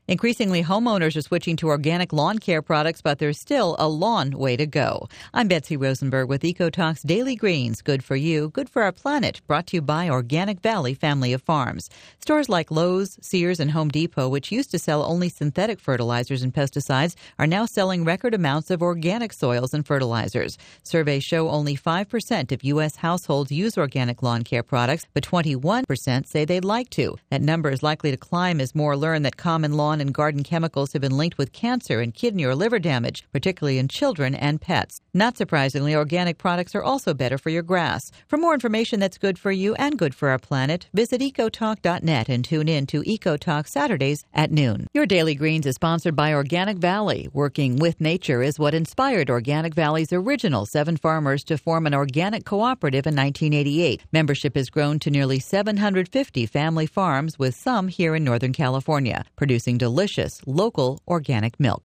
Increasingly, homeowners are switching to organic lawn care products, but there's still a long way to go. I'm Betsy Rosenberg with EcoTalk's Daily Greens. Good for you, good for our planet. Brought to you by Organic Valley Family of Farms. Stores like Lowe's, Sears, and Home Depot, which used to sell only synthetic fertilizers and pesticides, are now selling record amounts of organic soils and fertilizers. Surveys show only 5% of U.S. households use organic lawn care products, but 21% say they'd like to. That number is likely to climb as more learn that common lawn and garden chemicals have been linked with cancer and kidney or liver damage, particularly in children and pets. Not surprisingly, organic products are also better for your grass. For more information that's good for you and good for our planet, visit ecotalk.net and tune in to EcoTalk Saturdays at noon. Your Daily Greens is sponsored by Organic Valley. Working with nature is what inspired Organic Valley's original 7 farmers to form an organic cooperative in 1988. Membership has grown to nearly 750 family farms, with some here in Northern California, producing delicious, local organic milk.